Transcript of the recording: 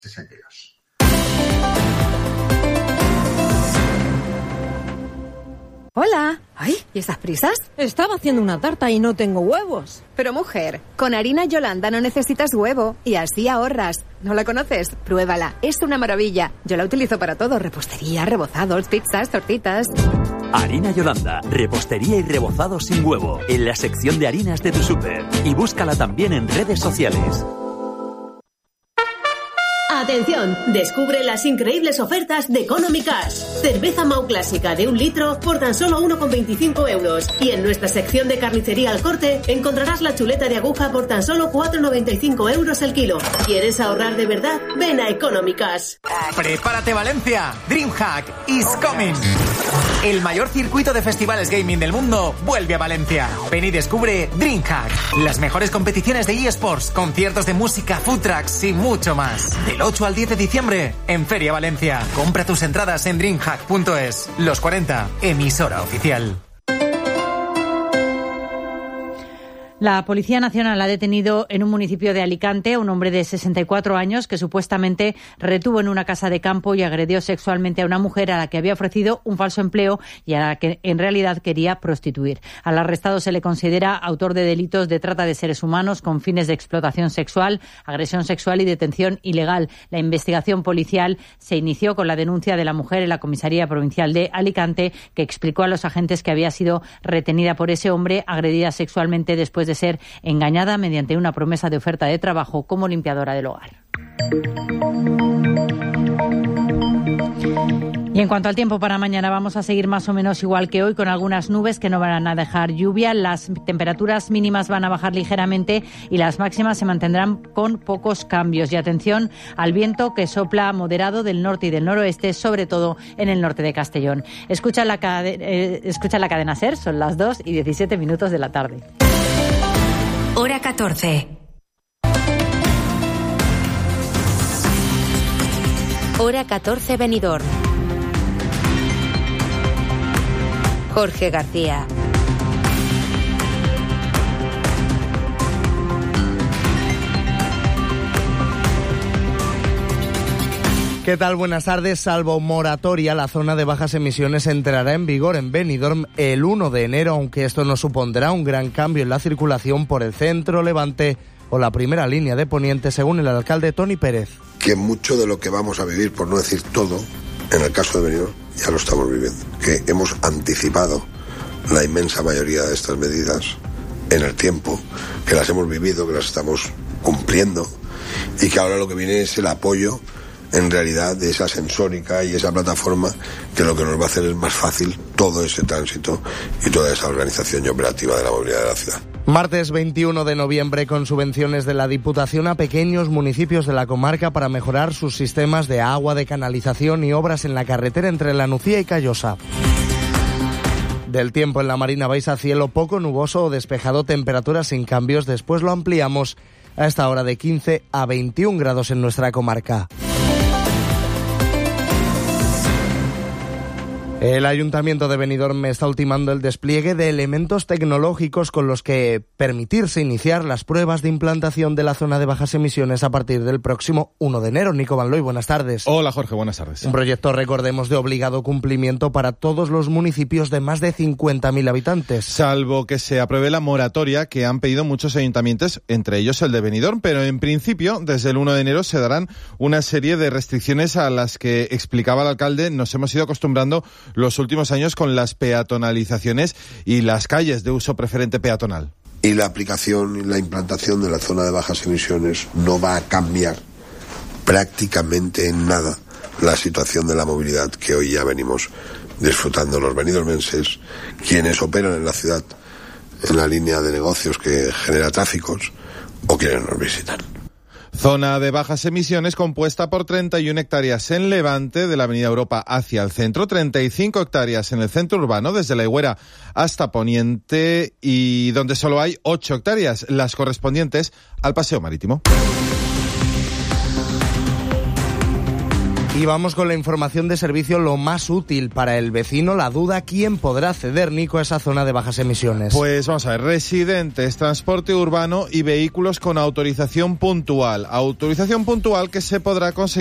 aquellos. Hola. Ay, ¿y esas prisas? Estaba haciendo una tarta y no tengo huevos. Pero mujer, con harina Yolanda no necesitas huevo y así ahorras. ¿No la conoces? Pruébala, es una maravilla. Yo la utilizo para todo, repostería, rebozados, pizzas, tortitas. Harina Yolanda, repostería y rebozados sin huevo, en la sección de harinas de tu súper. Y búscala también en redes sociales. Atención, descubre las increíbles ofertas de Economy Cash. Cerveza Mau Clásica de 1 litro por tan solo 1,25 euros. Y en nuestra sección de carnicería al corte encontrarás la chuleta de aguja por tan solo 4,95 euros el kilo. ¿Quieres ahorrar de verdad? Ven a Economy Cash. ¡Prepárate, Valencia! DreamHack is coming. El mayor circuito de festivales gaming del mundo vuelve a Valencia. Ven y descubre DreamHack. Las mejores competiciones de eSports, conciertos de música, food trucks y mucho más. Del 8 al 10 de diciembre en Feria Valencia. Compra tus entradas en dreamhack.es. Los 40, emisora oficial. La Policía Nacional ha detenido en un municipio de Alicante a un hombre de 64 años que supuestamente retuvo en una casa de campo y agredió sexualmente a una mujer a la que había ofrecido un falso empleo y a la que en realidad quería prostituir. Al arrestado se le considera autor de delitos de trata de seres humanos con fines de explotación sexual, agresión sexual y detención ilegal. La investigación policial se inició con la denuncia de la mujer en la Comisaría Provincial de Alicante, que explicó a los agentes que había sido retenida por ese hombre, agredida sexualmente después de ser engañada mediante una promesa de oferta de trabajo como limpiadora del hogar. Y en cuanto al tiempo para mañana, vamos a seguir más o menos igual que hoy, con algunas nubes que no van a dejar lluvia. Las temperaturas mínimas van a bajar ligeramente y las máximas se mantendrán con pocos cambios. Y atención al viento que sopla moderado del norte y del noroeste, sobre todo en el norte de Castellón. Escucha la cadena SER, son las 2:17 de la tarde. Hora 14. Hora 14 Benidorm. Jorge García. ¿Qué tal? Buenas tardes. Salvo moratoria, la zona de bajas emisiones entrará en vigor en Benidorm el 1 de enero, aunque esto no supondrá un gran cambio en la circulación por el centro, Levante o la primera línea de Poniente, según el alcalde Toni Pérez. Que mucho de lo que vamos a vivir, por no decir todo, en el caso de Benidorm, ya lo estamos viviendo. Que hemos anticipado la inmensa mayoría de estas medidas en el tiempo, que las hemos vivido, que las estamos cumpliendo y que ahora lo que viene es el apoyo en realidad de esa sensórica y esa plataforma, que lo que nos va a hacer es más fácil todo ese tránsito y toda esa organización y operativa de la movilidad de la ciudad. Martes 21 de noviembre, con subvenciones de la Diputación a pequeños municipios de la comarca para mejorar sus sistemas de agua, de canalización y obras en la carretera entre La Nucía y Callosa. Del tiempo en la Marina Baixa, cielo poco nuboso o despejado, temperaturas sin cambios. Después lo ampliamos a esta hora de 15 a 21 grados en nuestra comarca. El Ayuntamiento de Benidorm está ultimando el despliegue de elementos tecnológicos con los que permitirse iniciar las pruebas de implantación de la zona de bajas emisiones a partir del próximo 1 de enero. Nico Van Looy, buenas tardes. Hola Jorge, buenas tardes. Un proyecto, recordemos, de obligado cumplimiento para todos los municipios de más de 50.000 habitantes. Salvo que se apruebe la moratoria que han pedido muchos ayuntamientos, entre ellos el de Benidorm, pero en principio desde el 1 de enero se darán una serie de restricciones a las que, explicaba el alcalde, nos hemos ido acostumbrando los últimos años con las peatonalizaciones y las calles de uso preferente peatonal. Y la aplicación y la implantación de la zona de bajas emisiones no va a cambiar prácticamente en nada la situación de la movilidad que hoy ya venimos disfrutando los benidormenses, quienes operan en la ciudad en la línea de negocios que genera tráficos o quienes nos visitan. Zona de bajas emisiones compuesta por 31 hectáreas en Levante, de la Avenida Europa hacia el centro, 35 hectáreas en el centro urbano, desde La Higuera hasta Poniente, y donde solo hay 8 hectáreas, las correspondientes al Paseo Marítimo. Y vamos con la información de servicio, lo más útil para el vecino, la duda, ¿quién podrá acceder, Nico, a esa zona de bajas emisiones? Pues vamos a ver, residentes, transporte urbano y vehículos con autorización puntual. Autorización puntual que se podrá conseguir